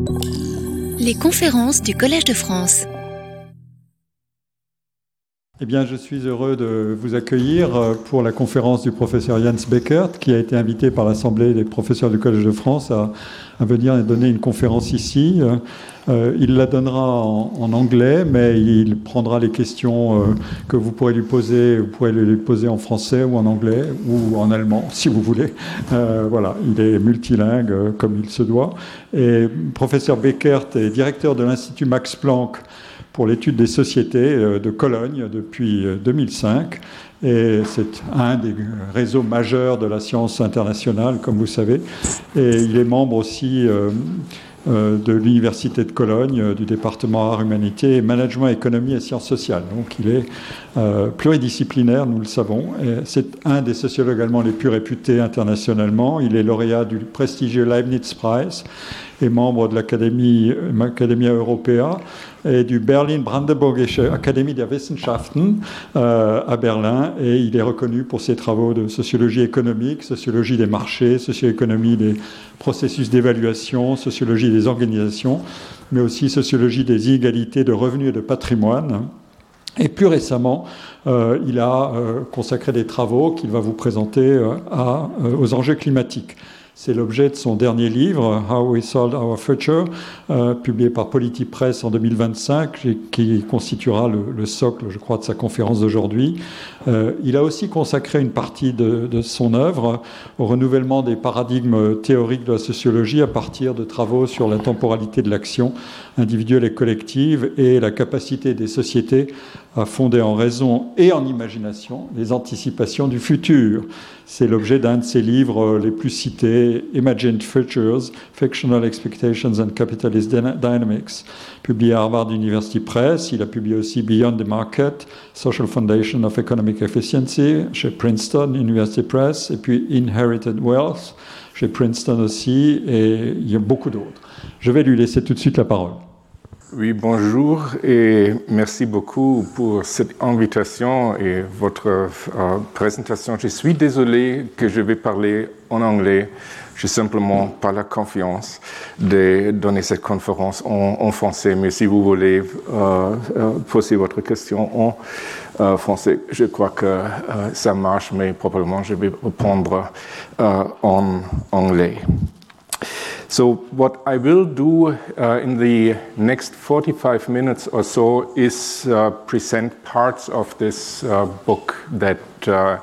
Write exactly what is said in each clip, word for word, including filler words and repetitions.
Les conférences du Collège de France. Eh bien, je suis heureux de vous accueillir pour la conférence du professeur Jens Beckert, qui a été invité par l'Assemblée des professeurs du Collège de France à, à venir donner une conférence ici. Euh, il la donnera en, en anglais, mais il prendra les questions euh, que vous pourrez lui poser. Vous pourrez les poser en français ou en anglais ou en allemand, si vous voulez. Euh, voilà, il est multilingue, euh, comme il se doit. Et professeur Beckert est directeur de l'Institut Max Planck pour l'étude des sociétés de Cologne depuis deux mille cinq. Et c'est un des réseaux majeurs de la science internationale, comme vous savez. Et il est membre aussi euh, euh, de l'Université de Cologne, euh, du département Arts, Humanités, et Management, Économie et Sciences sociales. Donc il est euh, pluridisciplinaire, nous le savons. Et c'est un des sociologues allemands les plus réputés internationalement. Il est lauréat du prestigieux Leibniz Prize et membre de l'Académie Academia Europaea et du Berlin-Brandenburgische Akademie der Wissenschaften euh, à Berlin. Et il est reconnu pour ses travaux de sociologie économique, sociologie des marchés, socio-économie des processus d'évaluation, sociologie des organisations, mais aussi sociologie des inégalités de revenus et de patrimoine. Et plus récemment, euh, il a euh, consacré des travaux qu'il va vous présenter euh, à, euh, aux enjeux climatiques. C'est l'objet de son dernier livre, How We Sold Our Future, euh, publié par Polity Press en deux mille vingt-cinq, et qui constituera le, le socle, je crois, de sa conférence d'aujourd'hui. Euh, il a aussi consacré une partie de, de son œuvre au renouvellement des paradigmes théoriques de la sociologie à partir de travaux sur la temporalité de l'action individuelle et collective et la capacité des sociétés à fonder en raison et en imagination les anticipations du futur. C'est l'objet d'un de ses livres les plus cités, Imagined Futures, Fictional Expectations and Capitalist Dynamics, publié à Harvard University Press. Il a publié aussi Beyond the Market, Social Foundation of Economic Efficiency, chez Princeton University Press, et puis Inherited Wealth, chez Princeton aussi, et il y a beaucoup d'autres. Je vais lui laisser tout de suite la parole. Oui, bonjour et merci beaucoup pour cette invitation et votre euh, présentation. Je suis désolé que je vais parler en anglais. Je n'ai simplement pas la confiance de donner cette conférence en, en français. Mais si vous voulez euh, euh, poser votre question en euh, français, je crois que euh, ça marche, mais probablement je vais répondre euh, en anglais. So what I will do uh, in the next forty-five minutes or so is uh, present parts of this uh, book that, uh,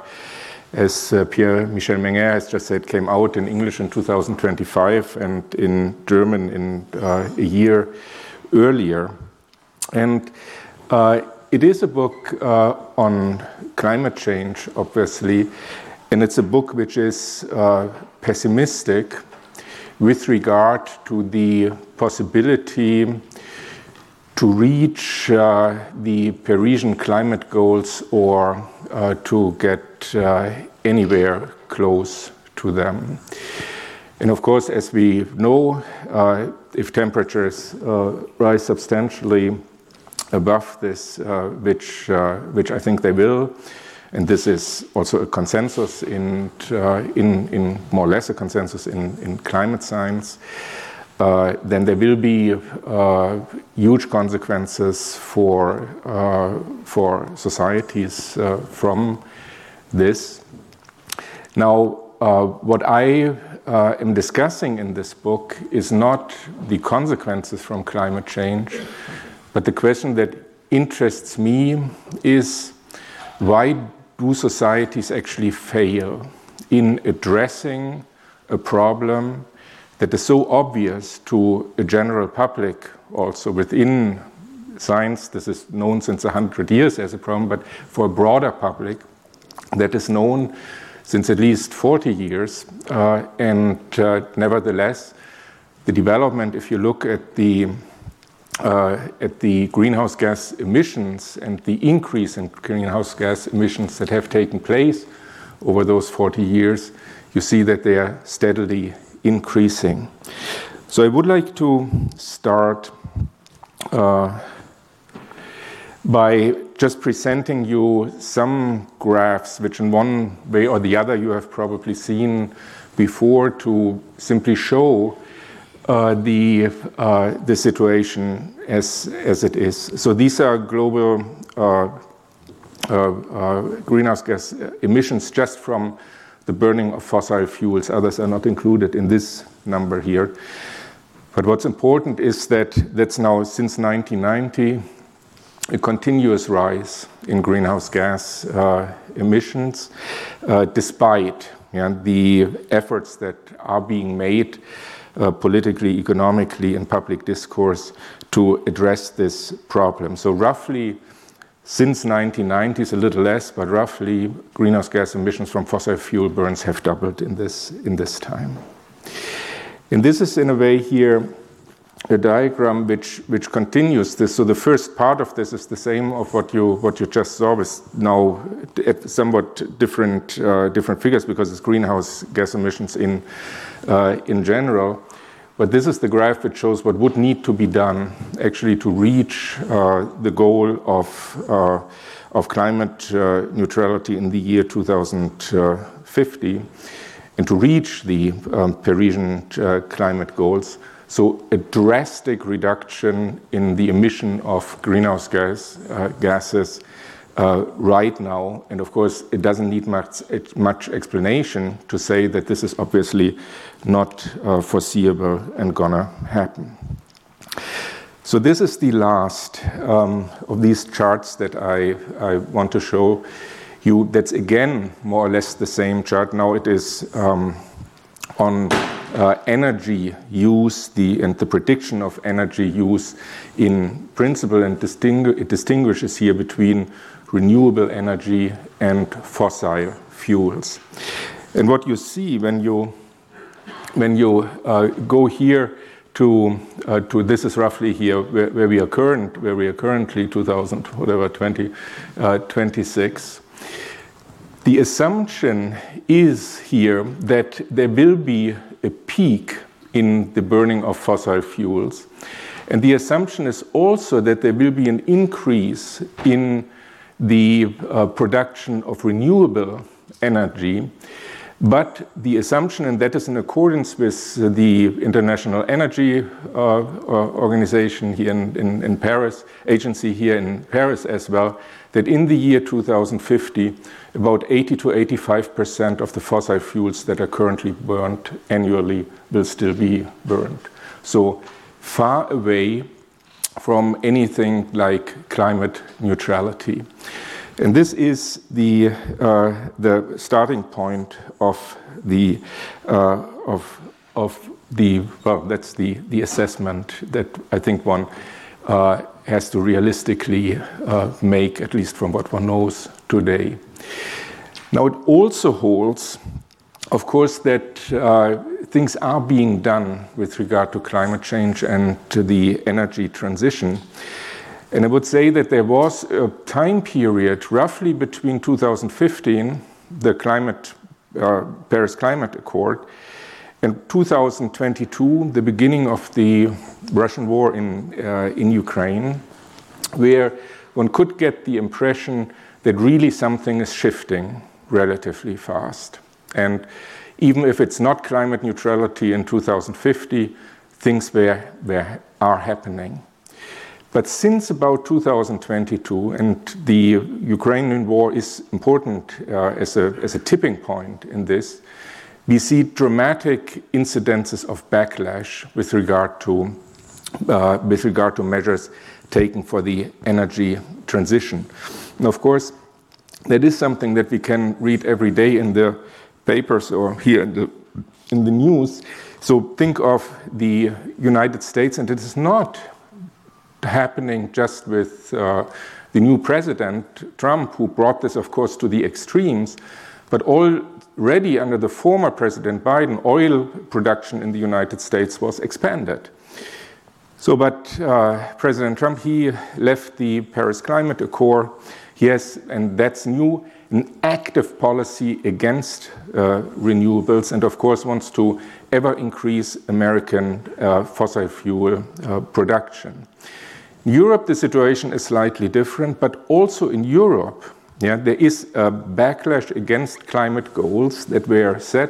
as uh, Pierre-Michel Menger has just said, came out in English in two thousand twenty-five and in German in uh, a year earlier. And uh, it is a book uh, on climate change, obviously, and it's a book which is uh, pessimistic with regard to the possibility to reach uh, the Parisian climate goals or uh, to get uh, anywhere close to them. And of course, as we know, uh, if temperatures uh, rise substantially above this, uh, which, uh, which I think they will, and this is also a consensus in, uh, in, in more or less a consensus in, in climate science, uh, then there will be uh, huge consequences for, uh, for societies uh, from this. Now, uh, what I uh, am discussing in this book is not the consequences from climate change, but the question that interests me is why do societies actually fail in addressing a problem that is so obvious to a general public, also within science? This is known since one hundred years as a problem, but for a broader public, that is known since at least forty years. Uh, and uh, nevertheless, the development, if you look at the Uh, at the greenhouse gas emissions and the increase in greenhouse gas emissions that have taken place over those forty years, you see that they are steadily increasing. So I would like to start uh, by just presenting you some graphs, which in one way or the other you have probably seen before, to simply show uh, the, uh, the situation as, as it is. So these are global uh, uh, uh, greenhouse gas emissions just from the burning of fossil fuels. Others are not included in this number here. But what's important is that that's now since nineteen ninety, a continuous rise in greenhouse gas uh, emissions, uh, despite yeah, the efforts that are being made uh, politically, economically, in public discourse to address this problem. So roughly, since nineteen ninety, a little less, but roughly greenhouse gas emissions from fossil fuel burns have doubled in this, in this time. And this is, in a way, here a diagram which, which continues this. So the first part of this is the same of what you, what you just saw, with now at somewhat different, uh, different figures because it's greenhouse gas emissions in, uh, in general. But this is the graph which shows what would need to be done actually to reach uh, the goal of, uh, of climate uh, neutrality in the year two thousand fifty. And to reach the um, Parisian uh, climate goals. So a drastic reduction in the emission of greenhouse gas, uh, gases uh, right now. And of course, it doesn't need much, much explanation to say that this is obviously not uh, foreseeable and gonna happen. So this is the last um, of these charts that I, I want to show you. That's again more or less the same chart. Now it is um, on uh, energy use, the and the prediction of energy use in principle, and distingu- it distinguishes here between renewable energy and fossil fuels. And what you see when you when you uh, go here to uh, to this is roughly here where, where we are current where we are currently two thousand whatever twenty uh, twenty-six. The assumption is here that there will be a peak in the burning of fossil fuels. And the assumption is also that there will be an increase in the uh, production of renewable energy. But the assumption, and that is in accordance with the International Energy uh, Organization here in, in, in Paris, agency here in Paris as well, that in the year two thousand fifty, about eighty to eighty-five percent of the fossil fuels that are currently burned annually will still be burned. So far away from anything like climate neutrality. And this is the uh, the starting point of the uh, of of the well, that's the the assessment that I think one uh, has to realistically uh, make, at least from what one knows today. Now, it also holds, of course, that uh, things are being done with regard to climate change and to the energy transition. And I would say that there was a time period roughly between two thousand fifteen, the climate, uh, Paris Climate Accord, and two thousand twenty-two, the beginning of the Russian war in, uh, in Ukraine, where one could get the impression that really something is shifting relatively fast. And even if it's not climate neutrality in two thousand fifty, things were, were, are happening. But since about two thousand twenty-two, and the Ukrainian war is important uh, as, a, as a tipping point in this, we see dramatic incidences of backlash with regard to, uh, with regard to measures taken for the energy transition. And of course, that is something that we can read every day in the papers or here in the, in the news. So think of the United States, and it is not happening just with uh, the new president, Trump, who brought this, of course, to the extremes, but already under the former President Biden, oil production in the United States was expanded. So, but uh, President Trump, he left the Paris Climate Accord. He has, and that's new, an active policy against uh, renewables, and of course wants to ever increase American uh, fossil fuel uh, production. In Europe, the situation is slightly different, but also in Europe, yeah, there is a backlash against climate goals that were set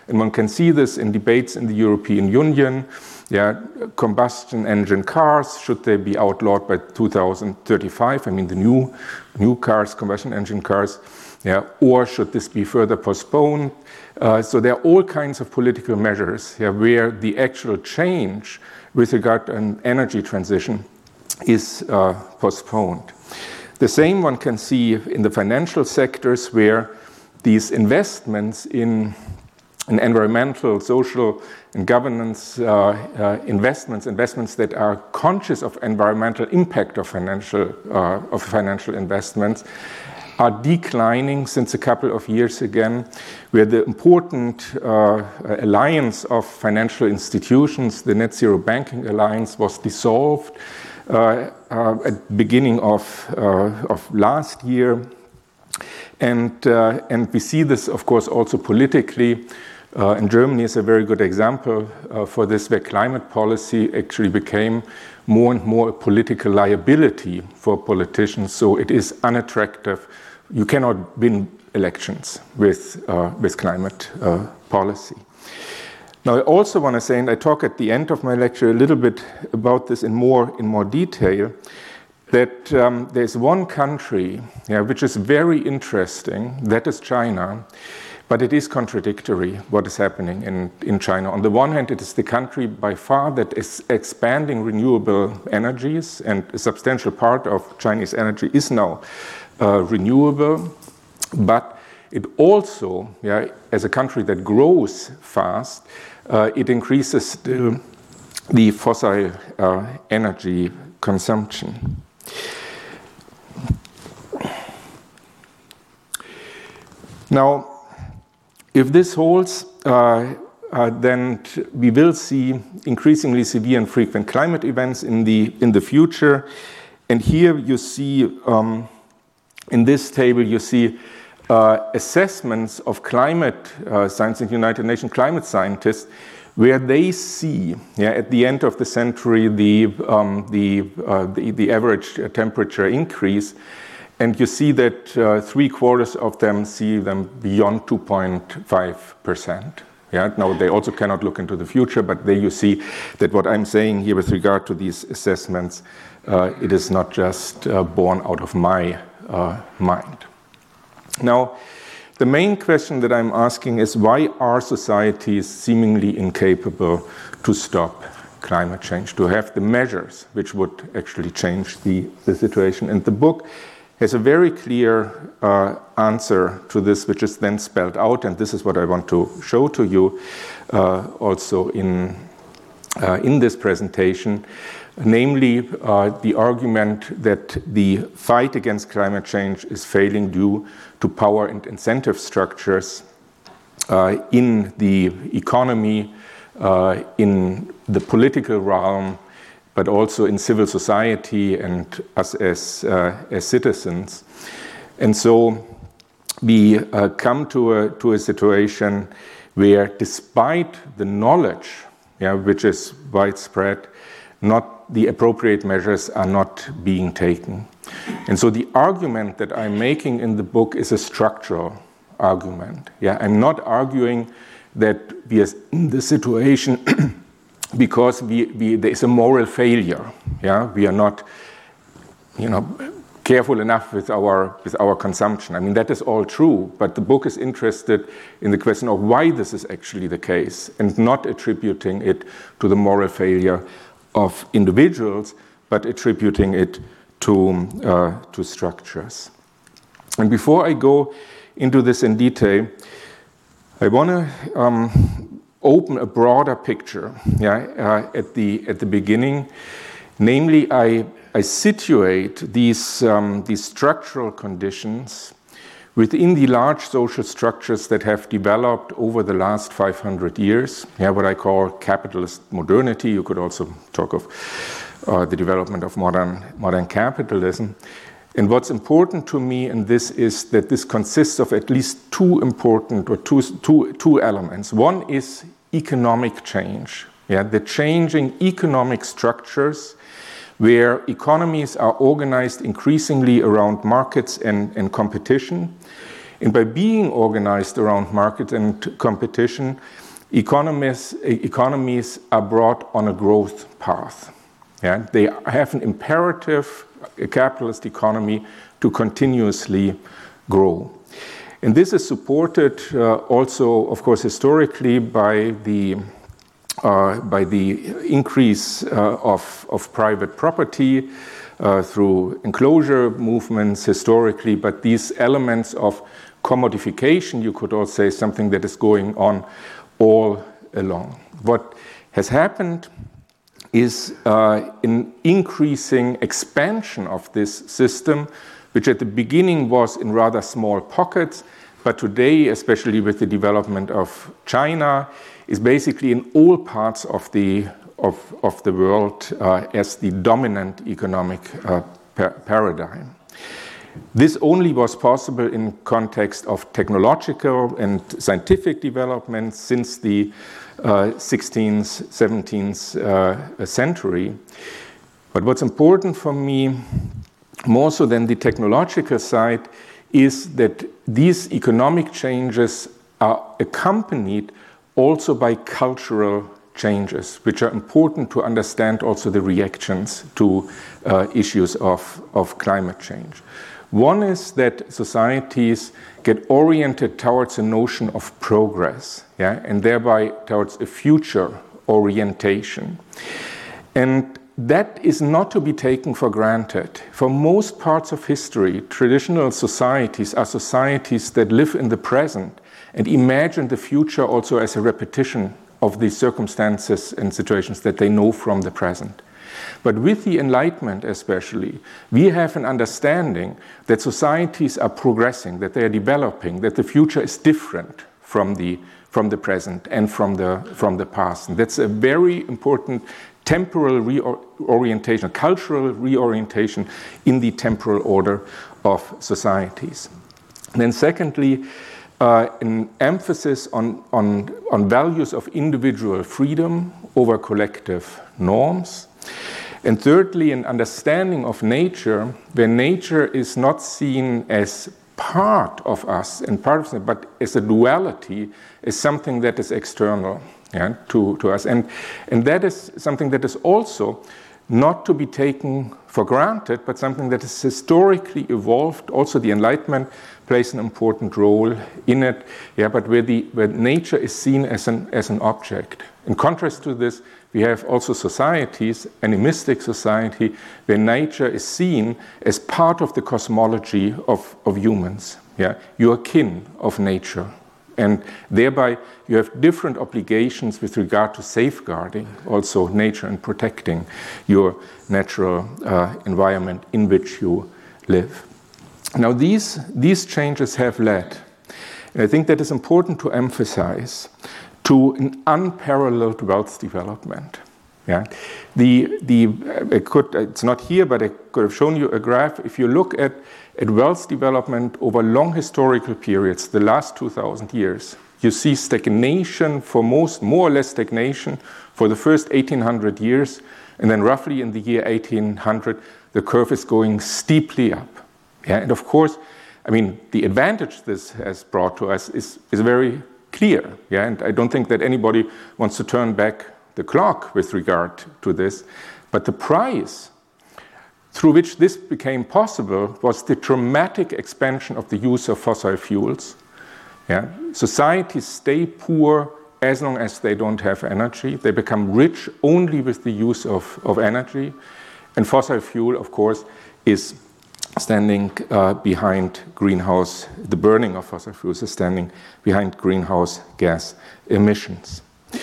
And one can see this in debates in the European Union. Yeah, combustion engine cars, should they be outlawed by two thousand thirty-five? I mean, the new, new cars, combustion engine cars. Yeah, or should this be further postponed? Uh, so there are all kinds of political measures yeah, where the actual change with regard to an energy transition is uh, postponed. The same one can see in the financial sectors where these investments in, in environmental, social, and governance uh, uh, investments, investments that are conscious of environmental impact of financial, uh, of financial investments, are declining since a couple of years again, where the important uh, alliance of financial institutions, the Net Zero Banking Alliance, was dissolved uh, uh, at the beginning of, uh, of last year. And, uh, and we see this, of course, also politically. Uh, and Germany is a very good example uh, for this, where climate policy actually became more and more a political liability for politicians. So it is unattractive. You cannot win elections with, uh, with climate uh, policy. Now, I also want to say, and I talk at the end of my lecture a little bit about this in more, in more detail, that um, there's one country yeah, which is very interesting, that is China, but it is contradictory what is happening in, in China. On the one hand, it is the country by far that is expanding renewable energies, and a substantial part of Chinese energy is now uh, renewable, but it also, yeah, as a country that grows fast, uh, it increases still the fossil uh, energy consumption. Now, if this holds, uh, uh, then we will see increasingly severe and frequent climate events in the, in the future. And here you see, um, in this table, you see uh, assessments of climate uh, science in the United Nations climate scientists, where they see, yeah, at the end of the century, the, um, the, uh, the, the average temperature increase. And you see that uh, three quarters of them see them beyond two point five percent. Yeah? Now, they also cannot look into the future, but there you see that what I'm saying here with regard to these assessments, uh, it is not just uh, born out of my uh, mind. Now, the main question that I'm asking is, why are societies seemingly incapable to stop climate change, to have the measures which would actually change the, the situation? And the book has a very clear uh, answer to this, which is then spelled out, and this is what I want to show to you uh, also in, uh, in this presentation, namely uh, the argument that the fight against climate change is failing due to power and incentive structures uh, in the economy, uh, in the political realm, but also in civil society and us as, uh, as citizens. And so we uh, come to a, to a situation where, despite the knowledge, yeah, which is widespread, not the appropriate measures are not being taken. And so the argument that I'm making in the book is a structural argument. Yeah, I'm not arguing that we are in the situation because we, we, there is a moral failure. Yeah, we are not, you know, careful enough with our with our consumption. I mean, that is all true, but the book is interested in the question of why this is actually the case, and not attributing it to the moral failure of individuals, but attributing it to uh, to structures. And before I go into this in detail, I want to um, open a broader picture, yeah, uh, at the at the beginning. Namely, I I situate these um, these structural conditions within the large social structures that have developed over the last five hundred years. Yeah, what I call capitalist modernity. You could also talk of uh, the development of modern modern capitalism. And what's important to me in this is that this consists of at least two important or two, two, two elements. One is economic change, yeah, the changing economic structures where economies are organized increasingly around markets and, and competition, And by being organized around market and competition, economies, economies are brought on a growth path. Yeah? They have an imperative, a capitalist economy, to continuously grow. And this is supported uh, also, of course, historically by the, uh, by the increase uh, of, of private property uh, through enclosure movements historically, but these elements of commodification, you could also say, something that is going on all along. What has happened is uh, an increasing expansion of this system, which at the beginning was in rather small pockets, but today, especially with the development of China, is basically in all parts of the, of, of the world uh, as the dominant economic uh, par paradigm. This only was possible in context of technological and scientific development since the uh, sixteenth, seventeenth uh, century. But what's important for me, more so than the technological side, is that these economic changes are accompanied also by cultural changes, which are important to understand also the reactions to uh, issues of, of climate change. One is that societies get oriented towards a notion of progress, yeah, and thereby towards a future orientation. And that is not to be taken for granted. For most parts of history, traditional societies are societies that live in the present and imagine the future also as a repetition of the circumstances and situations that they know from the present. But with the Enlightenment especially, we have an understanding that societies are progressing, that they are developing, that the future is different from the, from the present and from the, from the past. And that's a very important temporal reorientation, cultural reorientation in the temporal order of societies. And then secondly, uh, an emphasis on, on, on values of individual freedom over collective norms. And thirdly, an understanding of nature, where nature is not seen as part of us and part of it, but as a duality, as something that is external, yeah, to, to us. And, and that is something that is also not to be taken for granted, but something that is historically evolved. Also, the Enlightenment plays an important role in it, yeah, but where, the, where nature is seen as an, as an object. In contrast to this, we have also societies, animistic society, where nature is seen as part of the cosmology of, of humans. Yeah? You are kin of nature. And thereby you have different obligations with regard to safeguarding also nature and protecting your natural uh, environment in which you live. Now these, these changes have led, and I think that is important to emphasize, to an unparalleled wealth development. Yeah? The, the, I could, it's not here, but I could have shown you a graph. If you look at, at wealth development over long historical periods, the last two thousand years, you see stagnation for most, more or less stagnation for the first eighteen hundred years, and then roughly in the year eighteen hundred, the curve is going steeply up. Yeah? And of course, I mean, the advantage this has brought to us is, is very clear, yeah, and I don't think that anybody wants to turn back the clock with regard to this, but the price through which this became possible was the dramatic expansion of the use of fossil fuels. Yeah? Societies stay poor as long as they don't have energy. They become rich only with the use of, of energy, and fossil fuel, of course, is standing uh, behind greenhouse, the burning of fossil fuels is standing behind greenhouse gas emissions.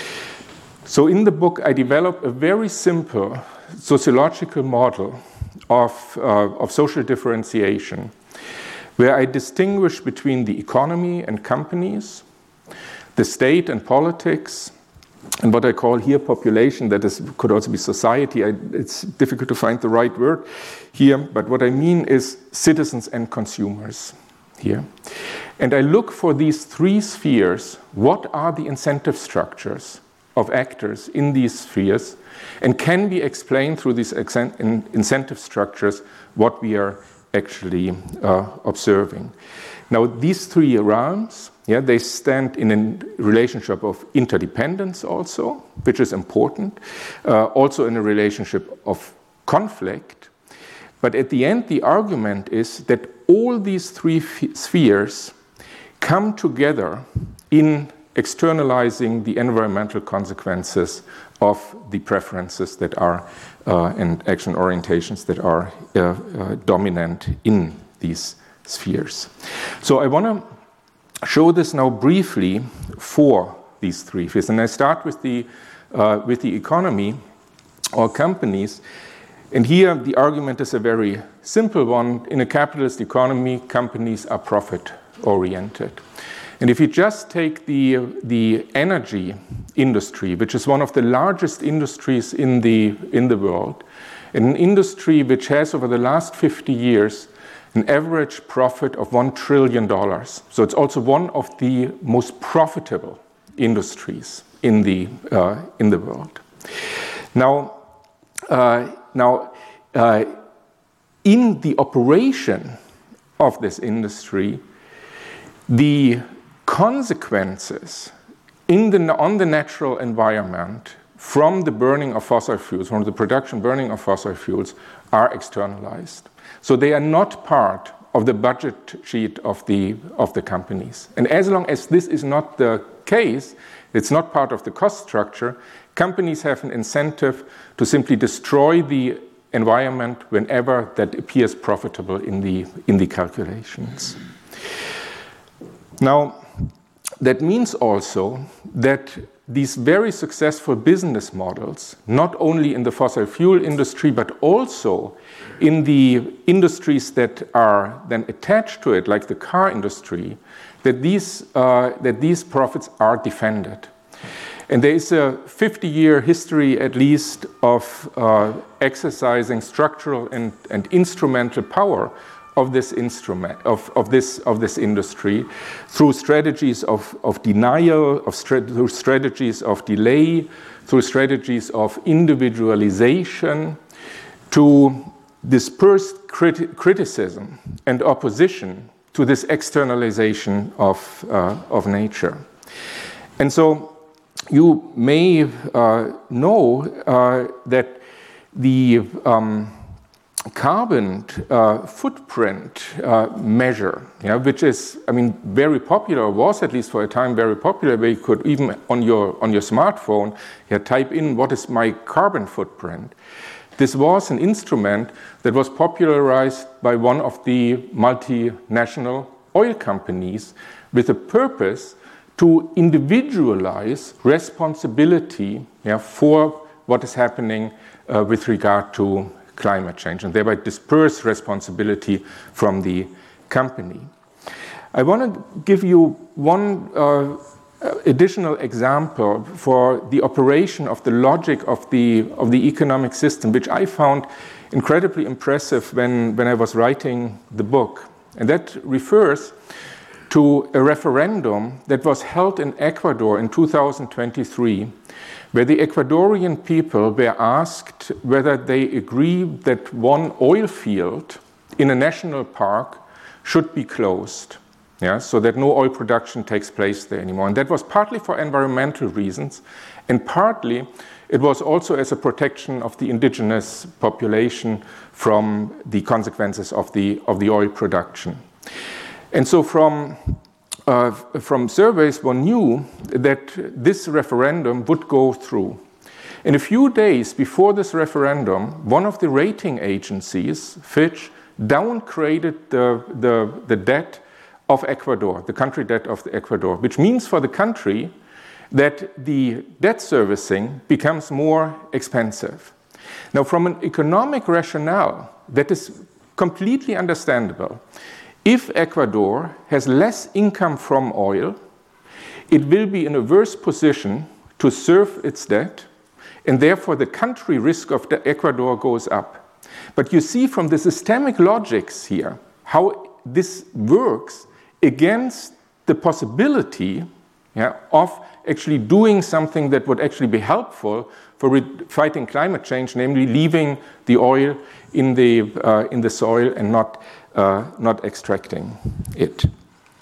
So in the book, I develop a very simple sociological model of, uh, of social differentiation, where I distinguish between the economy and companies, the state and politics, and what I call here population, that is, could also be society. I, it's difficult to find the right word here, but what I mean is citizens and consumers here. And I look for these three spheres. What are the incentive structures of actors in these spheres? And can we explain through these incentive structures what we are actually uh, observing? Now, these three realms, yeah, they stand in a relationship of interdependence also, which is important, uh, also in a relationship of conflict. But at the end, the argument is that all these three f- spheres come together in externalizing the environmental consequences of the preferences that are uh, and action orientations that are uh, uh, dominant in these spheres. So I want to show this now briefly for these three spheres, and I start with the uh, with the economy or companies. And here the argument is a very simple one. In a capitalist economy, companies are profit-oriented. And if you just take the, the energy industry, which is one of the largest industries in the, in the world, an industry which has over the last fifty years an average profit of one trillion dollars. So it's also one of the most profitable industries in the, uh, in the world. Now, uh, Now, uh, in the operation of this industry, the consequences in the, on the natural environment from the burning of fossil fuels, from the production burning of fossil fuels, are externalized. So they are not part of the budget sheet of the, of the companies. And as long as this is not the case, it's not part of the cost structure, companies have an incentive to simply destroy the environment whenever that appears profitable in the, in the calculations. Now, that means also that these very successful business models, not only in the fossil fuel industry, but also in the industries that are then attached to it, like the car industry, that these, uh, that these profits are defended. And there is a fifty-year history, at least, of uh, exercising structural and, and instrumental power of this instrument, of, of this of this industry, through strategies of, of denial, of stra- through strategies of delay, through strategies of individualization, to disperse crit- criticism and opposition to this externalization of uh, of nature. And so, you may uh, know uh, that the um, carbon uh, footprint uh, measure, yeah, which is, I mean, very popular, was at least for a time very popular, where you could even on your on your smartphone, yeah, type in what is my carbon footprint. This was an instrument that was popularized by one of the multinational oil companies with a purpose to individualize responsibility, yeah, for what is happening uh, with regard to climate change, and thereby disperse responsibility from the company. I want to give you one uh, additional example for the operation of the logic of the, of the economic system, which I found incredibly impressive when, when I was writing the book. And that refers to a referendum that was held in Ecuador in two thousand twenty-three, where the Ecuadorian people were asked whether they agree that one oil field in a national park should be closed, yeah, so that no oil production takes place there anymore. And that was partly for environmental reasons, and partly it was also as a protection of the indigenous population from the consequences of the, of the oil production. And so from, uh, from surveys, one knew that this referendum would go through. In a few days before this referendum, one of the rating agencies, Fitch, downgraded the, the, the debt of Ecuador, the country debt of the Ecuador, which means for the country that the debt servicing becomes more expensive. Now, from an economic rationale, that is completely understandable. If Ecuador has less income from oil, it will be in a worse position to serve its debt, and therefore the country risk of the Ecuador goes up. But you see from the systemic logics here how this works against the possibility, yeah, of actually doing something that would actually be helpful for re- fighting climate change, namely leaving the oil in the, uh, in the soil and not Uh, not extracting it.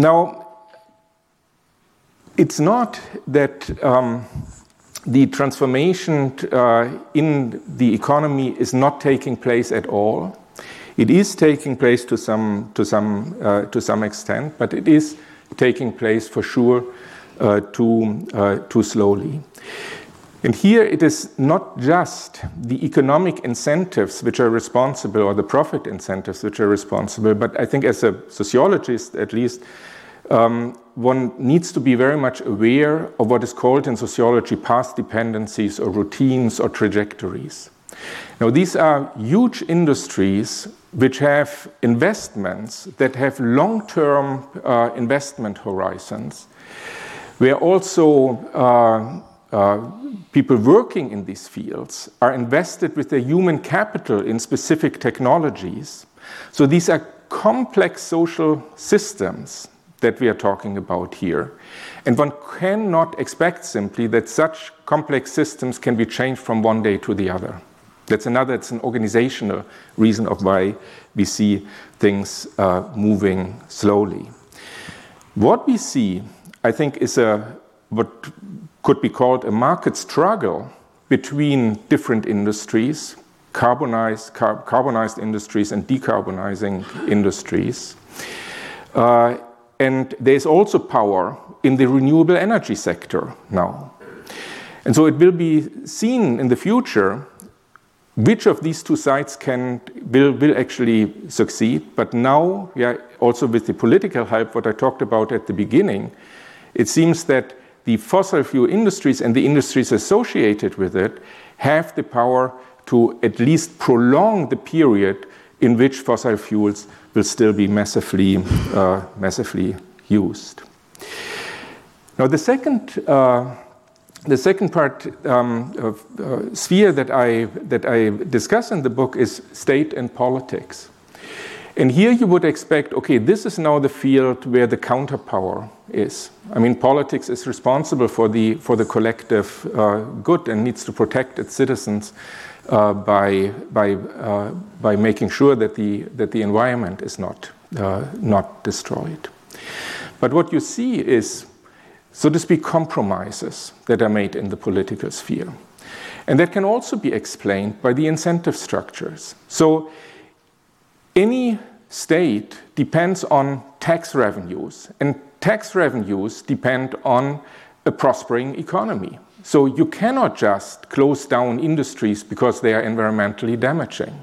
Now, it's not that um, the transformation uh, in the economy is not taking place at all. It is taking place to some, to some, uh, to some extent, but it is taking place for sure uh, too, uh, too slowly. And here it is not just the economic incentives which are responsible, or the profit incentives which are responsible, but I think as a sociologist at least, um, one needs to be very much aware of what is called in sociology path dependencies or routines or trajectories. Now, these are huge industries which have investments that have long-term uh, investment horizons, where also uh, uh, people working in these fields are invested with their human capital in specific technologies. So these are complex social systems that we are talking about here. And one cannot expect simply that such complex systems can be changed from one day to the other. That's another, it's an organizational reason of why we see things uh, moving slowly. What we see, I think, is a what could be called a market struggle between different industries, carbonized, car- carbonized industries and decarbonizing industries. Uh, and there's also power in the renewable energy sector now. And so it will be seen in the future which of these two sides can will, will actually succeed. But now, yeah, also with the political help, what I talked about at the beginning, it seems that the fossil fuel industries and the industries associated with it have the power to at least prolong the period in which fossil fuels will still be massively, uh, massively used. Now, the second uh, The second part um, of uh, sphere that I, that I discuss in the book is state and politics. And here you would expect, okay, this is now the field where the counterpower is. I mean, politics is responsible for the, for the collective uh, good and needs to protect its citizens uh, by, by, uh, by making sure that the, that the environment is not, uh, not destroyed. But what you see is, so to speak, compromises that are made in the political sphere. And that can also be explained by the incentive structures. So any state depends on tax revenues, and tax revenues depend on a prospering economy. So you cannot just close down industries because they are environmentally damaging.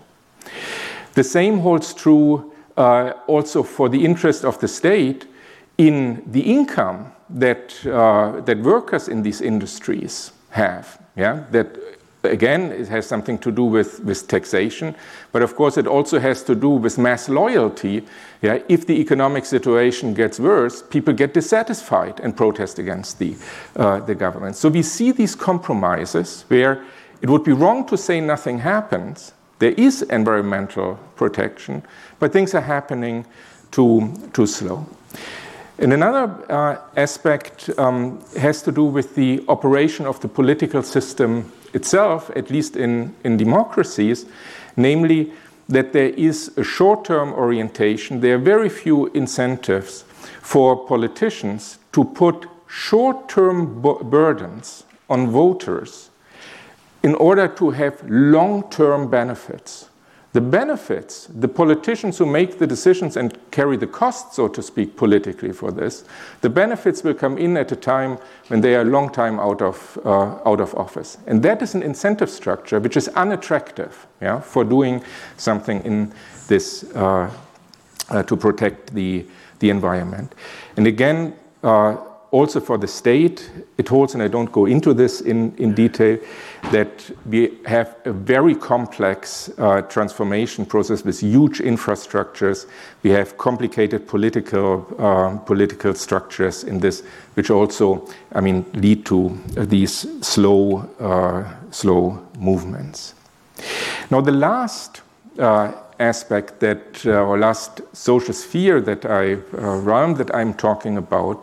The same holds true uh, also for the interest of the state in the income that uh, that workers in these industries have. Yeah, that again, it has something to do with, with taxation, but of course it also has to do with mass loyalty. Yeah, if the economic situation gets worse, people get dissatisfied and protest against the uh, the government. So we see these compromises where it would be wrong to say nothing happens. There is environmental protection, but things are happening too too slow. And another uh, aspect um, has to do with the operation of the political system itself, at least in, in democracies, namely that there is a short-term orientation. There are very few incentives for politicians to put short-term bu- burdens on voters in order to have long-term benefits. The benefits, the politicians who make the decisions and carry the cost, so to speak, politically for this, the benefits will come in at a time when they are a long time out of uh, out of office. And that is an incentive structure which is unattractive, yeah, for doing something in this uh, uh, to protect the, the environment. And again, uh, also for the state, it holds, and I don't go into this in, in detail, that we have a very complex uh, transformation process with huge infrastructures. We have complicated political uh, political structures in this, which also, I mean, lead to these slow uh, slow movements. Now, the last uh, aspect that, uh, or last social sphere that I uh, realm that I'm talking about,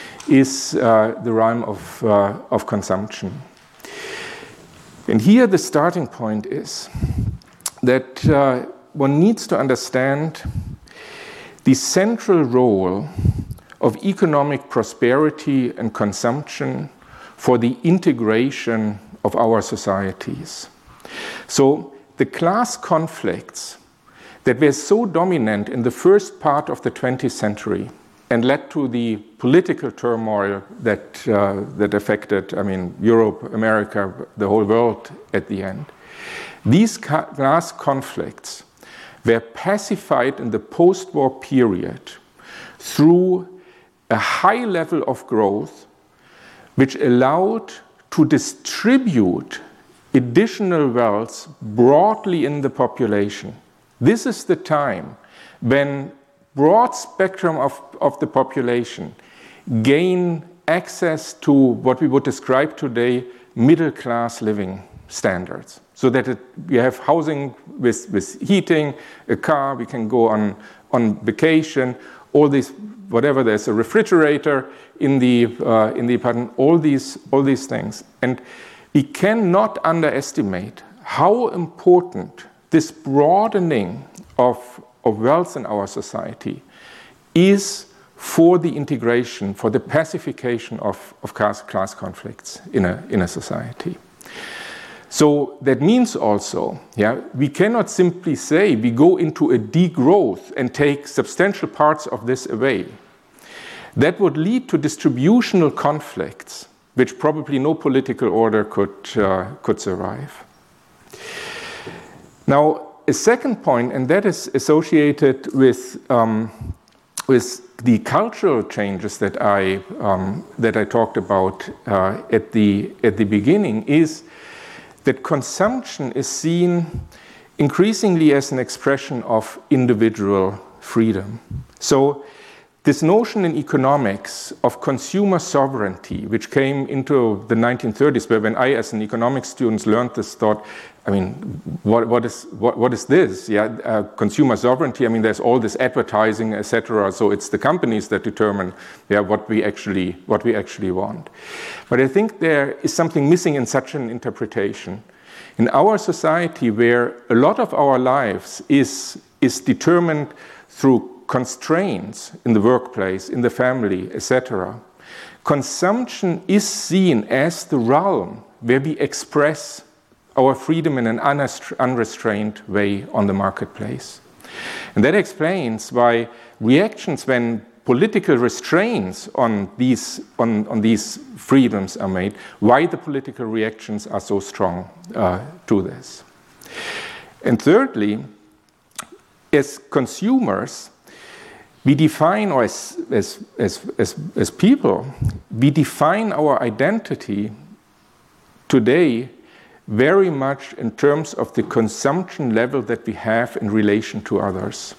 is uh, the realm of, uh, of consumption. And here the starting point is that uh, one needs to understand the central role of economic prosperity and consumption for the integration of our societies. So the class conflicts that were so dominant in the first part of the twentieth century and led to the political turmoil that, uh, that affected, I mean, Europe, America, the whole world at the end. These class conflicts were pacified in the post-war period through a high level of growth, which allowed to distribute additional wealth broadly in the population. This is the time when broad spectrum of, of the population gain access to what we would describe today middle-class living standards. So that it, we have housing with, with heating, a car, we can go on, on vacation, all these, whatever, there's a refrigerator in the, uh, in the apartment, all these, all these things. And we cannot underestimate how important this broadening of, of wealth in our society is for the integration, for the pacification of, of class, class conflicts in a, in a society. So that means also, yeah, we cannot simply say we go into a degrowth and take substantial parts of this away. That would lead to distributional conflicts, which probably no political order could, uh, could survive. Now, a second point, and that is associated with, um, with the cultural changes that I, um, that I talked about uh, at, the, at the beginning, is that consumption is seen increasingly as an expression of individual freedom. So this notion in economics of consumer sovereignty, which came into the nineteen thirties, where when I, as an economics student, learned this, thought, I mean, what, what, is, what, what is this? Yeah, uh, consumer sovereignty, I mean, there's all this advertising, et cetera. So it's the companies that determine yeah, what, we actually, what we actually want. But I think there is something missing in such an interpretation. In our society, where a lot of our lives is, is determined through constraints in the workplace, in the family, et cetera, consumption is seen as the realm where we express our freedom in an unrestrained way on the marketplace. And that explains why reactions when political restraints on these, on, on these freedoms are made, why the political reactions are so strong uh, to this. And thirdly, as consumers, we define, or as, as, as, as, as people, we define our identity today very much in terms of the consumption level that we have in relation to others.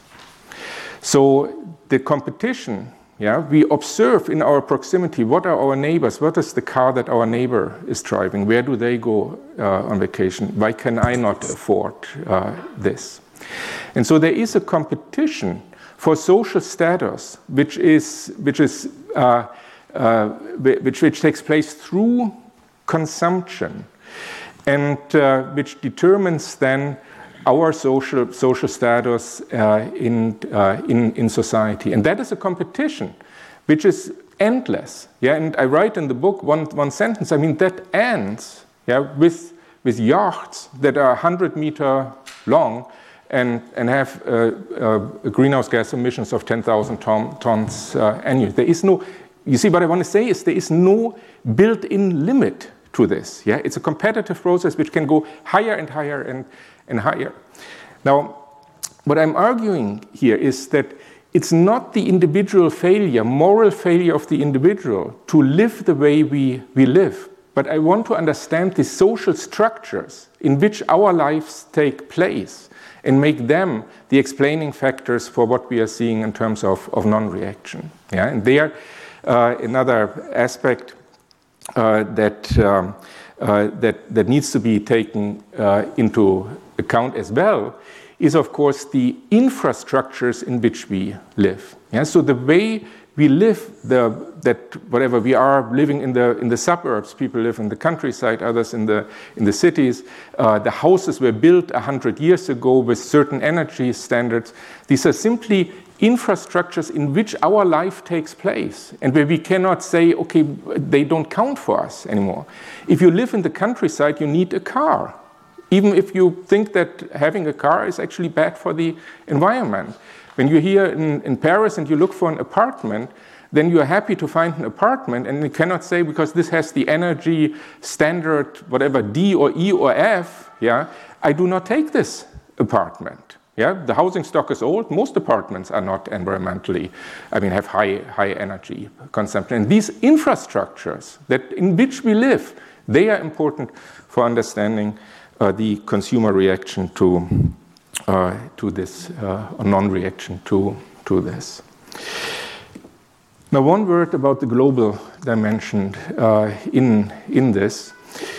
So the competition, yeah, we observe in our proximity, what are our neighbors, what is the car that our neighbor is driving, where do they go uh, on vacation, why can I not afford uh, this? And so there is a competition for social status, which is, which, is, uh, uh, which, which takes place through consumption, and uh, which determines then our social, social status uh, in, uh, in, in society. And that is a competition which is endless. Yeah? And I write in the book one, one sentence, I mean, that ends yeah, with, with yachts that are one hundred meter long and, and have uh, uh, greenhouse gas emissions of ten thousand ton, tons uh, annually. There is no, you see, what I want to say is there is no built-in limit to this. Yeah? It's a competitive process which can go higher and higher and, and higher. Now, what I'm arguing here is that it's not the individual failure, moral failure of the individual to live the way we, we live, but I want to understand the social structures in which our lives take place and make them the explaining factors for what we are seeing in terms of, of non-reaction. Yeah? And there, uh, another aspect uh, that, um, uh, that, that needs to be taken uh, into account as well is, of course, the infrastructures in which we live. Yeah? So the way we live, the, that whatever we are living in the, in the suburbs, people live in the countryside, others in the, in the cities. Uh, the houses were built one hundred years ago with certain energy standards. These are simply infrastructures in which our life takes place and where we cannot say, okay, they don't count for us anymore. If you live in the countryside, you need a car, even if you think that having a car is actually bad for the environment. When you're here in, in Paris and you look for an apartment, then you are happy to find an apartment, and you cannot say, because this has the energy standard, whatever, D or E or F, yeah, I do not take this apartment. Yeah, the housing stock is old. Most apartments are not environmentally, I mean, have high, high energy consumption. And these infrastructures that in which we live, they are important for understanding uh, the consumer reaction to, uh, to this, uh, or non-reaction to, to this. Now, one word about the global dimension uh, in, in this.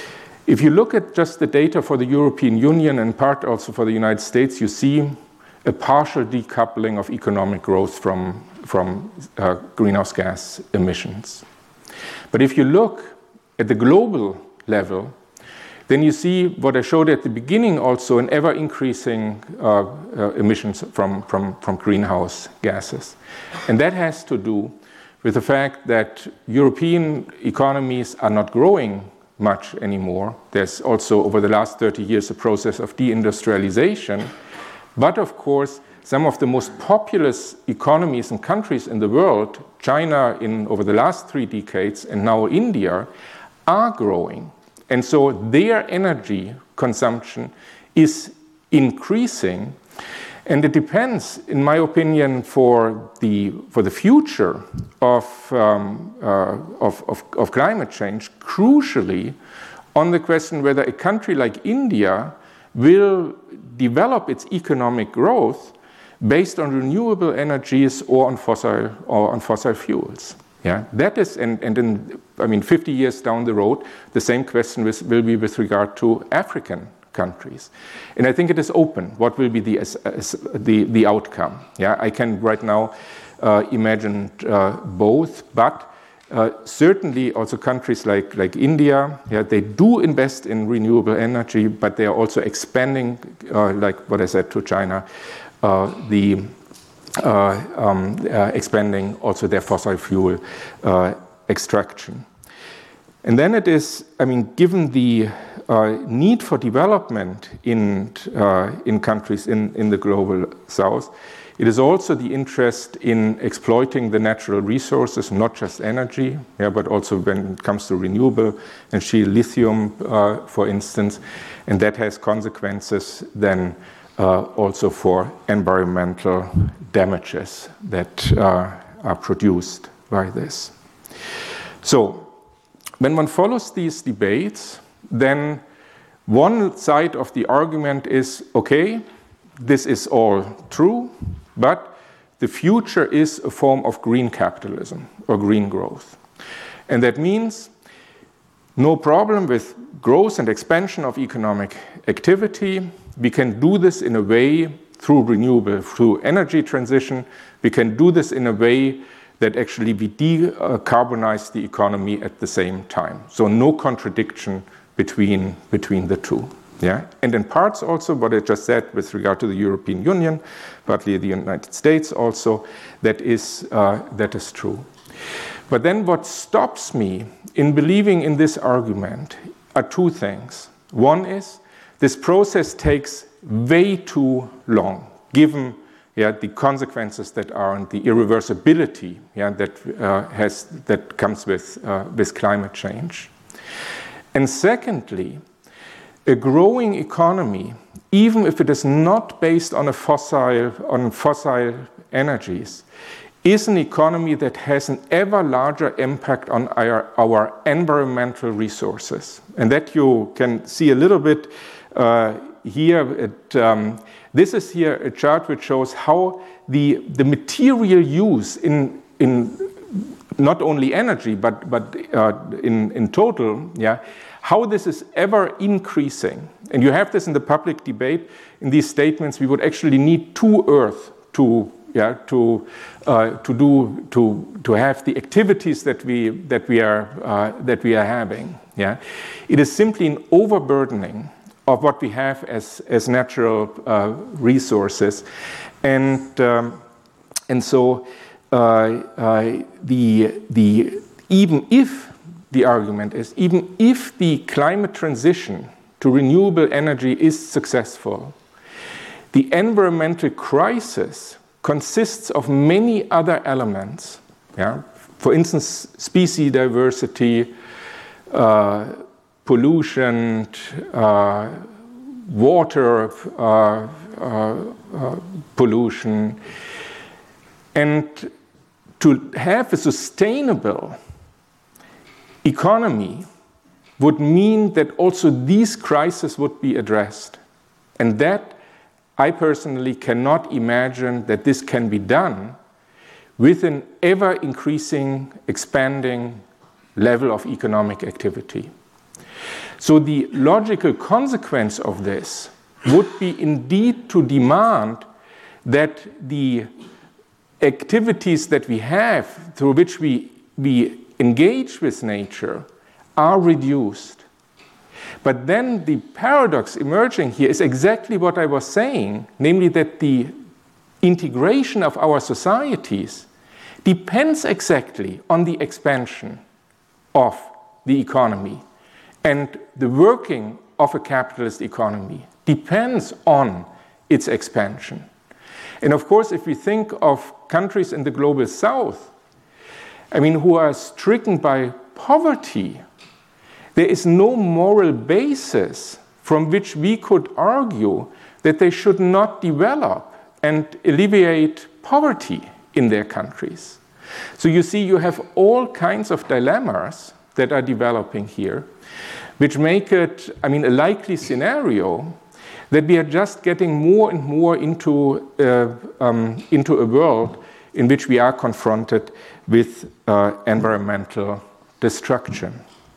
If you look at just the data for the European Union and part also for the United States, you see a partial decoupling of economic growth from, from uh, greenhouse gas emissions. But if you look at the global level, then you see what I showed at the beginning also, an ever-increasing uh, uh, emissions from, from, from greenhouse gases. And that has to do with the fact that European economies are not growing much anymore. There's also, over the last thirty years, a process of deindustrialization. But of course, some of the most populous economies and countries in the world, China in over the last three decades and now India, are growing. And so their energy consumption is increasing. And it depends, in my opinion, for the, for the future of, um, uh, of, of, of climate change, crucially, on the question whether a country like India will develop its economic growth based on renewable energies or on fossil, or on fossil fuels. Yeah, that is, and, and in, I mean, fifty years down the road, the same question with, will be with regard to African countries. And I think it is open. What will be the, uh, the, the outcome? Yeah, I can right now uh, imagine uh, both, but uh, certainly also countries like, like India, yeah, they do invest in renewable energy, but they are also expanding, uh, like what I said to China, uh, the uh, um, uh, expanding also their fossil fuel uh, extraction. And then it is, I mean, given the uh, need for development in, uh, in countries in, in the global south, it is also the interest in exploiting the natural resources, not just energy, yeah, but also when it comes to renewable energy, lithium, uh, for instance, and that has consequences then uh, also for environmental damages that uh, are produced by this. So, when one follows these debates, then one side of the argument is, okay, this is all true, but the future is a form of green capitalism or green growth. And that means no problem with growth and expansion of economic activity. We can do this in a way through renewable, through energy transition. We can do this in a way that actually we decarbonize the economy at the same time. So no contradiction between, between the two. Yeah? And in parts also, what I just said with regard to the European Union, partly the United States also, that is, uh, that is true. But then what stops me in believing in this argument are two things. One is, this process takes way too long, given yeah, the consequences that are and the irreversibility yeah, that, uh, has, that comes with, uh, with climate change. And secondly, a growing economy, even if it is not based on, a fossil, on fossil energies, is an economy that has an ever larger impact on our, our environmental resources. And that you can see a little bit uh, here. At, um, this is here a chart which shows how the, the material use in, in not only energy, but, but uh, in, in total, yeah, how this is ever increasing. And you have this in the public debate. In these statements, we would actually need two Earth to Yeah, to uh, to do to to have the activities that we that we are uh, that we are having. Yeah, it is simply an overburdening of what we have as as natural uh, resources, and um, And so uh, uh, the, the, even if the argument is, even if the climate transition to renewable energy is successful, the environmental crisis consists of many other elements. Yeah? For instance, species diversity, uh, pollution, uh, water uh, uh, uh, pollution. And to have a sustainable economy would mean that also these crises would be addressed. And that, I personally cannot imagine that this can be done with an ever-increasing, expanding level of economic activity. So the logical consequence of this would be indeed to demand that the activities that we have, through which we, we engage with nature, are reduced. But then the paradox emerging here is exactly what I was saying, namely that the integration of our societies depends exactly on the expansion of the economy. And the working of a capitalist economy depends on its expansion. And of course, if we think of countries in the global south, I mean, who are stricken by poverty, there is no moral basis from which we could argue that they should not develop and alleviate poverty in their countries. So you see, you have all kinds of dilemmas that are developing here, which make it, I mean, a likely scenario that we are just getting more and more into, uh, um, into a world in which we are confronted with uh, environmental destruction.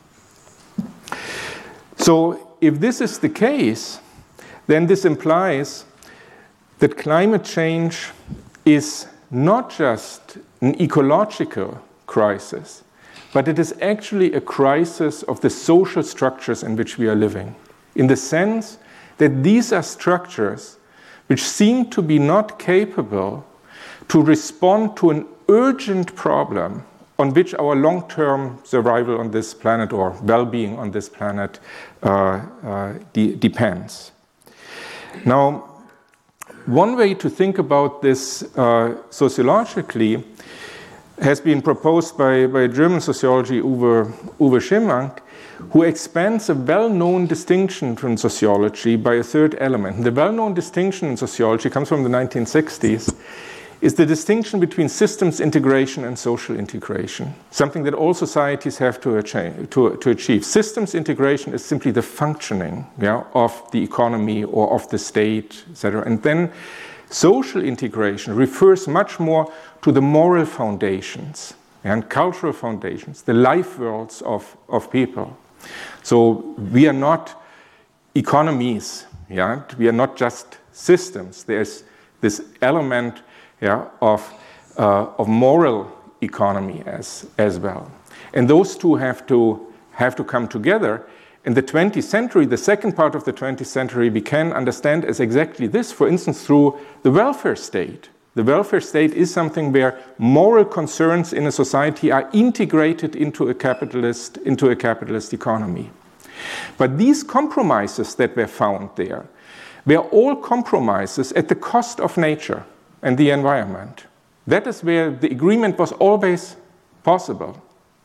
So if this is the case, then this implies that climate change is not just an ecological crisis, but it is actually a crisis of the social structures in which we are living, in the sense that these are structures which seem to be not capable to respond to an urgent problem on which our long-term survival on this planet or well-being on this planet uh, uh, de- depends. Now, one way to think about this uh, sociologically has been proposed by, by German sociology Uwe, Uwe Schimmank, who expands a well-known distinction from sociology by a third element. The well-known distinction in sociology comes from the nineteen sixties, is the distinction between systems integration and social integration, something that all societies have to achieve. To, to achieve. Systems integration is simply the functioning yeah, of the economy or of the state, et cetera. And then social integration refers much more to the moral foundations and cultural foundations, the life worlds of, of people. So we are not economies, yeah? We are not just systems. There's this element yeah, of, uh, of moral economy as, as well. And those two have to, have to come together. In the twentieth century, the second part of the twentieth century, we can understand as exactly this, for instance, through the welfare state. The welfare state is something where moral concerns in a society are integrated into a capitalist, into a capitalist economy. But these compromises that were found there were all compromises at the cost of nature and the environment. That is where the agreement was always possible.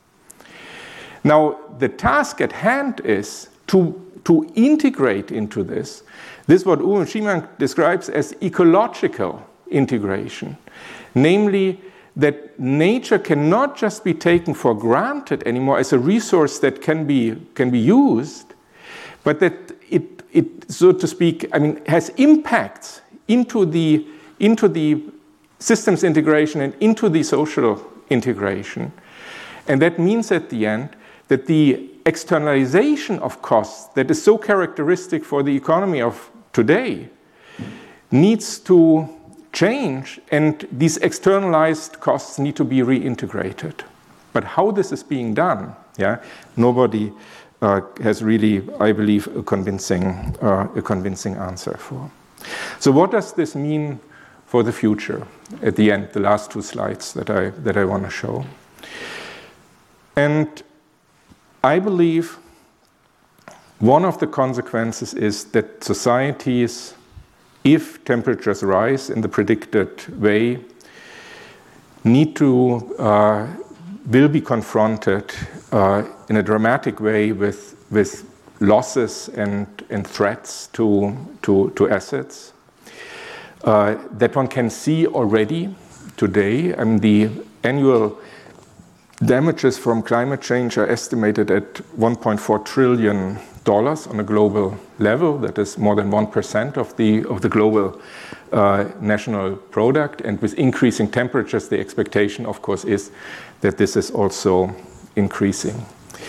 Now, the task at hand is to, to integrate into this, this is what Uwe Schimmank describes as ecological integration, namely that nature cannot just be taken for granted anymore as a resource that can be, can be used, but that it, it, so to speak, I mean, has impacts into the, into the systems integration and into the social integration. And that means at the end that the externalization of costs that is so characteristic for the economy of today needs to change, and these externalized costs need to be reintegrated. But how this is being done, yeah, nobody uh, has really, I believe, a convincing, uh, a convincing answer for. So what does this mean for the future at the end, the last two slides that I, that I want to show. And I believe one of the consequences is that societies, if temperatures rise in the predicted way, need to, uh, will be confronted uh, in a dramatic way with, with losses and, and threats to, to, to assets. Uh, that one can see already today. I mean, the annual damages from climate change are estimated at one point four trillion dollars on a global level. That is more than one percent of the, of the global uh, national product. And with increasing temperatures, the expectation, of course, is that this is also increasing.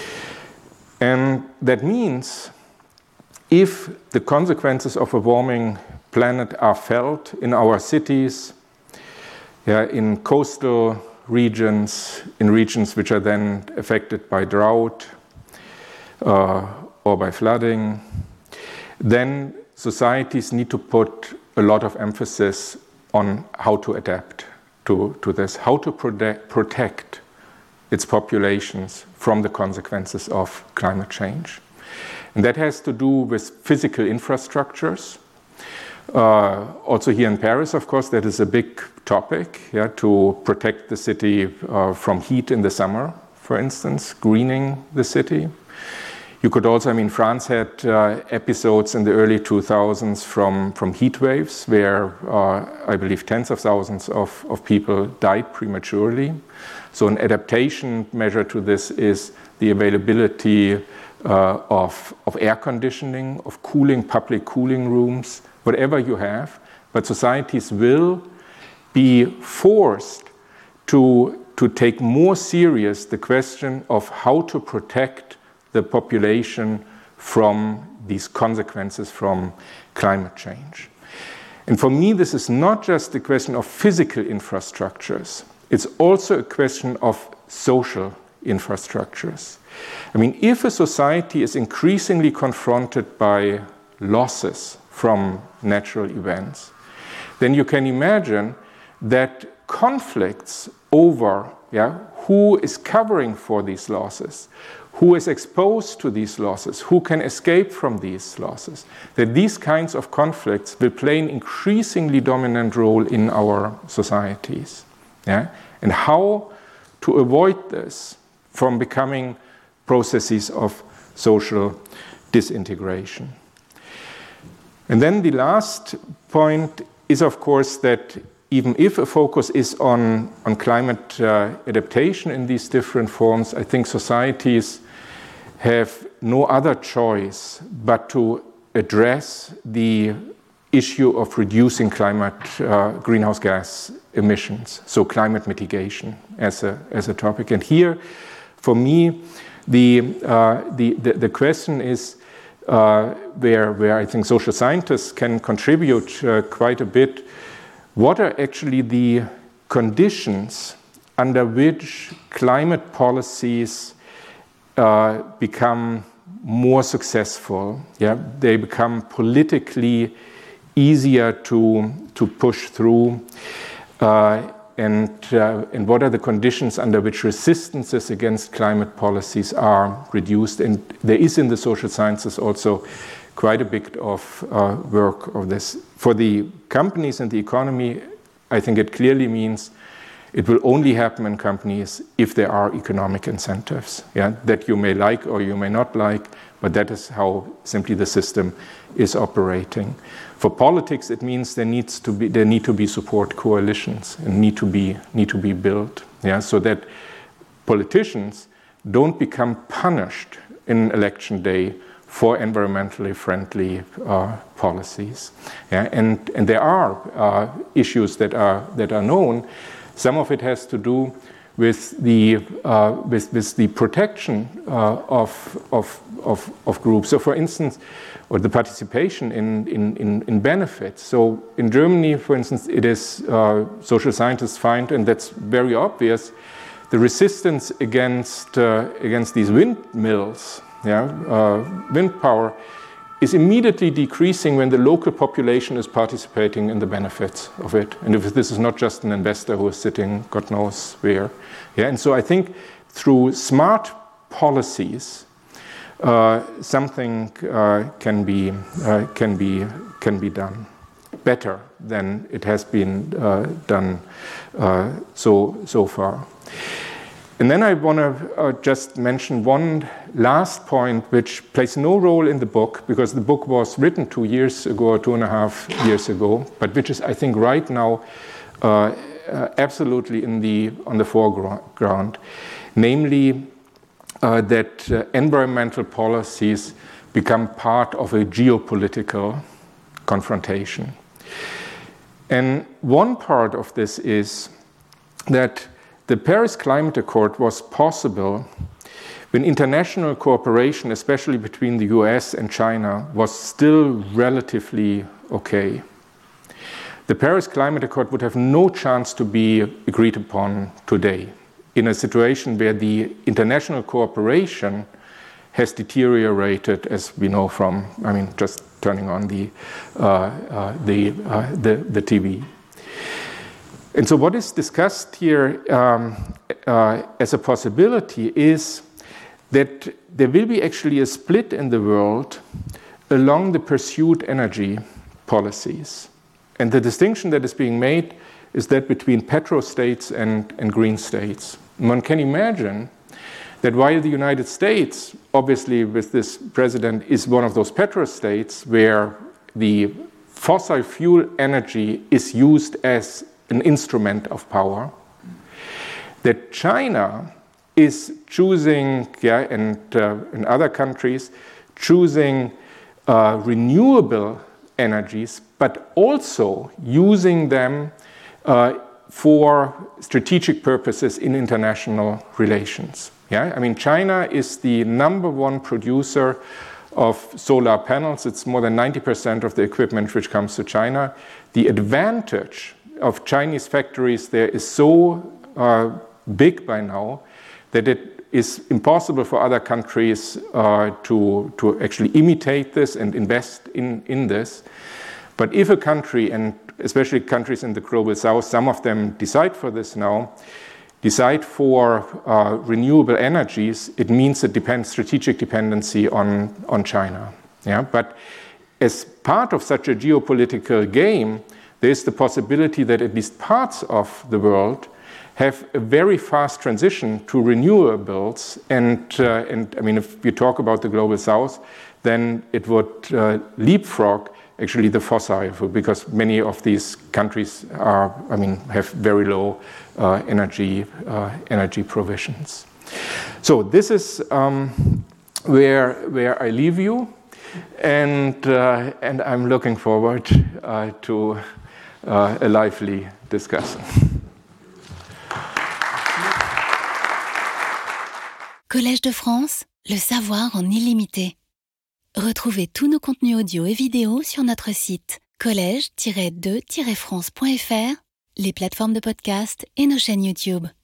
And that means if the consequences of a warming planet are felt in our cities, yeah, in coastal regions, in regions which are then affected by drought uh, or by flooding, then societies need to put a lot of emphasis on how to adapt to, to this, how to protect, protect its populations from the consequences of climate change. And that has to do with physical infrastructures. Uh, also here in Paris, of course, that is a big topic, yeah, to protect the city uh, from heat in the summer, for instance, greening the city. You could also, I mean, France had uh, episodes in the early two thousands from, from heat waves where uh, I believe tens of thousands of, of people died prematurely. So an adaptation measure to this is the availability uh, of, of air conditioning, of cooling, public cooling rooms, whatever you have, but societies will be forced to, to take more serious the question of how to protect the population from these consequences from climate change. And for me, this is not just a question of physical infrastructures, it's also a question of social infrastructures. I mean, if a society is increasingly confronted by losses from natural events, then you can imagine that conflicts over yeah, who is covering for these losses, who is exposed to these losses, who can escape from these losses, that these kinds of conflicts will play an increasingly dominant role in our societies. Yeah? And how to avoid this from becoming processes of social disintegration. And then the last point is, of course, that even if a focus is on, on climate uh, adaptation in these different forms, I think societies have no other choice but to address the issue of reducing climate uh, greenhouse gas emissions, so climate mitigation as a, as a topic. And here, for me, the, uh, the, the, the question is, Uh, where, where I think social scientists can contribute uh, quite a bit. What are actually the conditions under which climate policies uh, become more successful? Yeah, they become politically easier to, to push through. Uh, and, uh, and what are the conditions under which resistances against climate policies are reduced? And there is in the social sciences also quite a bit of uh, work of this. For the companies and the economy, I think it clearly means it will only happen in companies if there are economic incentives, yeah, that you may like or you may not like, but that is how simply the system is operating. For politics, it means there needs to be there need to be support coalitions and need to be need to be built, yeah, so that politicians don't become punished in election day for environmentally friendly uh, policies, yeah, and and there are uh, issues that are that are known. Some of it has to do with the uh, with, with the protection uh, of, of of of groups. So, for instance, or the participation in in, in, in benefits. So, in Germany, for instance, it is uh, social scientists find, and that's very obvious, the resistance against uh, against these windmills, yeah, uh, wind power, is immediately decreasing when the local population is participating in the benefits of it. And if this is not just an investor who is sitting God knows where. Yeah, and so I think through smart policies, uh, something uh, can be uh, can be can be done better than it has been uh, done uh, so so far. And then I want to uh, just mention one last point, which plays no role in the book, because the book was written two years ago, or two and a half years ago, but which is, I think, right now uh, uh, absolutely in the on the foreground, namely uh, that uh, environmental policies become part of a geopolitical confrontation. And one part of this is that the Paris Climate Accord was possible when international cooperation, especially between the U S and China, was still relatively okay. The Paris Climate Accord would have no chance to be agreed upon today in a situation where the international cooperation has deteriorated, as we know from, I mean, just turning on the, uh, uh, the, uh, the, the T V. And so what is discussed here um, uh, as a possibility is that there will be actually a split in the world along the pursued energy policies. And the distinction that is being made is that between petro-states and, and green states. And one can imagine that while the United States, obviously with this president, is one of those petro-states where the fossil fuel energy is used as an instrument of power, that China is choosing, yeah, and uh, in other countries, choosing uh, renewable energies, but also using them uh, for strategic purposes in international relations. Yeah, I mean, China is the number one producer of solar panels. It's more than ninety percent of the equipment which comes to China. The advantage of Chinese factories there is so uh, big by now that it is impossible for other countries uh, to, to actually imitate this and invest in, in this. But if a country, and especially countries in the global south, some of them decide for this now, decide for uh, renewable energies, it means a depend, strategic dependency on, on China. Yeah? But as part of such a geopolitical game, there is the possibility that at least parts of the world have a very fast transition to renewables. And, uh, and I mean, if you talk about the global south, then it would uh, leapfrog actually the fossil fuel, because many of these countries are, I mean, have very low uh, energy uh, energy provisions. So this is um, where where I leave you, and uh, and I'm looking forward uh, to uh, a lively discussion. Collège de France, le savoir en illimité. Retrouvez tous nos contenus audio et vidéo sur notre site collège tiret de tiret france point f r, les plateformes de podcast et nos chaînes YouTube.